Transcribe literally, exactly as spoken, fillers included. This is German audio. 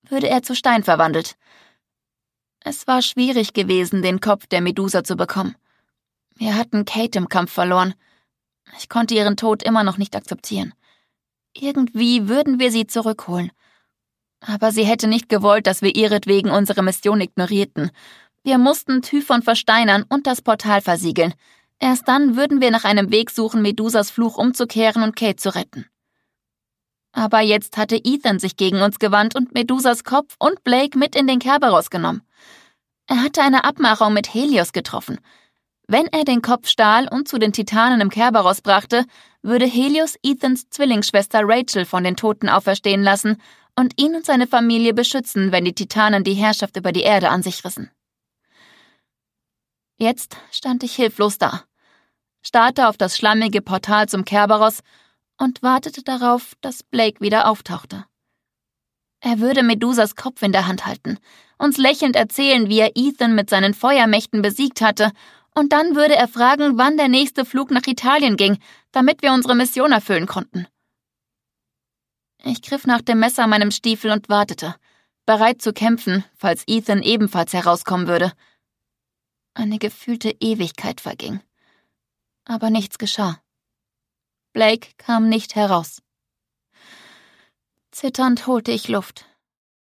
würde er zu Stein verwandelt. Es war schwierig gewesen, den Kopf der Medusa zu bekommen. Wir hatten Kate im Kampf verloren. Ich konnte ihren Tod immer noch nicht akzeptieren. Irgendwie würden wir sie zurückholen. Aber sie hätte nicht gewollt, dass wir ihretwegen unsere Mission ignorierten. Wir mussten Typhon versteinern und das Portal versiegeln. Erst dann würden wir nach einem Weg suchen, Medusas Fluch umzukehren und Kate zu retten. Aber jetzt hatte Ethan sich gegen uns gewandt und Medusas Kopf und Blake mit in den Kerberos genommen. Er hatte eine Abmachung mit Helios getroffen. Wenn er den Kopf stahl und zu den Titanen im Kerberos brachte, würde Helios Ethans Zwillingsschwester Rachel von den Toten auferstehen lassen und ihn und seine Familie beschützen, wenn die Titanen die Herrschaft über die Erde an sich rissen. Jetzt stand ich hilflos da, starrte auf das schlammige Portal zum Kerberos und wartete darauf, dass Blake wieder auftauchte. Er würde Medusas Kopf in der Hand halten, uns lächelnd erzählen, wie er Ethan mit seinen Feuermächten besiegt hatte, und dann würde er fragen, wann der nächste Flug nach Italien ging, damit wir unsere Mission erfüllen konnten. Ich griff nach dem Messer an meinem Stiefel und wartete, bereit zu kämpfen, falls Ethan ebenfalls herauskommen würde. Eine gefühlte Ewigkeit verging. Aber nichts geschah. Blake kam nicht heraus. Zitternd holte ich Luft.